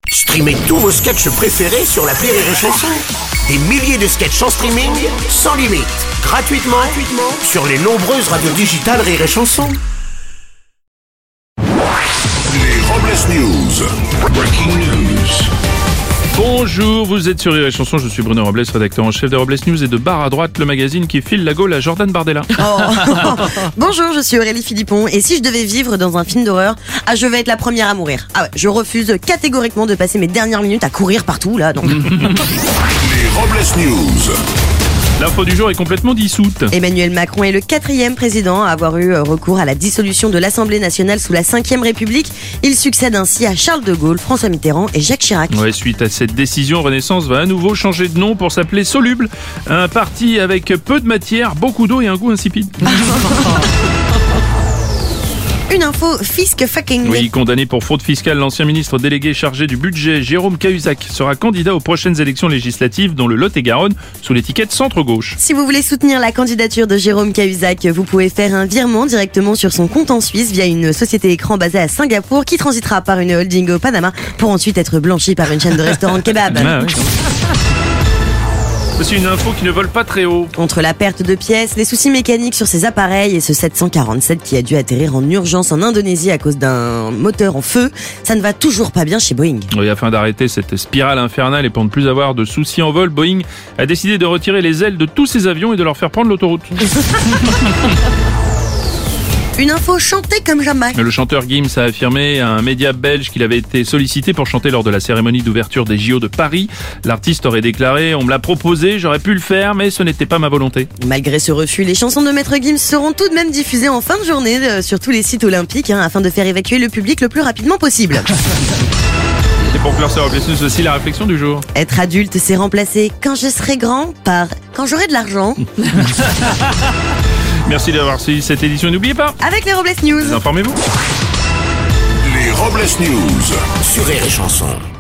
Streamez tous vos sketchs préférés sur l'appli Rire et Chanson. Des milliers de sketchs en streaming, sans limite, gratuitement sur les nombreuses radios digitales Rire et Chanson. Les Robles News. Breaking news. Bonjour, vous êtes sur Rire et Chanson, je suis Bruno Robles, rédacteur en chef de Robles News et de Barre à droite, le magazine qui file la gaule à Jordan Bardella. Bonjour, je suis Aurélie Philippon et si je devais vivre dans un film d'horreur, je vais être la première à mourir. Je refuse catégoriquement de passer mes dernières minutes à courir partout là. Donc. Les Robles News. L'info du jour est complètement dissoute. Emmanuel Macron est le 4e président à avoir eu recours à la dissolution de l'Assemblée nationale sous la 5e République. Il succède ainsi à Charles de Gaulle, François Mitterrand et Jacques Chirac. Ouais, suite à cette décision, Renaissance va à nouveau changer de nom pour s'appeler Soluble. Un parti avec peu de matière, beaucoup d'eau et un goût insipide. Une info fisc fucking. Oui, condamné pour fraude fiscale, l'ancien ministre délégué chargé du budget, Jérôme Cahuzac, sera candidat aux prochaines élections législatives dans le Lot-et-Garonne sous l'étiquette centre-gauche. Si vous voulez soutenir la candidature de Jérôme Cahuzac, vous pouvez faire un virement directement sur son compte en Suisse via une société écran basée à Singapour qui transitera par une holding au Panama pour ensuite être blanchie par une chaîne de restaurants de kebab. Ah, oui. C'est une info qui ne vole pas très haut. Entre la perte de pièces, les soucis mécaniques sur ces appareils et ce 747 qui a dû atterrir en urgence en Indonésie à cause d'un moteur en feu, ça ne va toujours pas bien chez Boeing. Oui, afin d'arrêter cette spirale infernale et pour ne plus avoir de soucis en vol, Boeing a décidé de retirer les ailes de tous ses avions et de leur faire prendre l'autoroute. Une info chantée comme jamais. Le chanteur Gims a affirmé à un média belge qu'il avait été sollicité pour chanter lors de la cérémonie d'ouverture des JO de Paris. L'artiste aurait déclaré « On me l'a proposé, j'aurais pu le faire, mais ce n'était pas ma volonté ». Malgré ce refus, les chansons de Maître Gims seront tout de même diffusées en fin de journée sur tous les sites olympiques afin de faire évacuer le public le plus rapidement possible. Et pour clore ce Robles News aussi la réflexion du jour. Être adulte, c'est remplacer « quand je serai grand » par « quand j'aurai de l'argent ». Merci d'avoir suivi cette édition. N'oubliez pas, avec les Robles News. informez-vous. Les Robles News. Sur Rire et Chanson.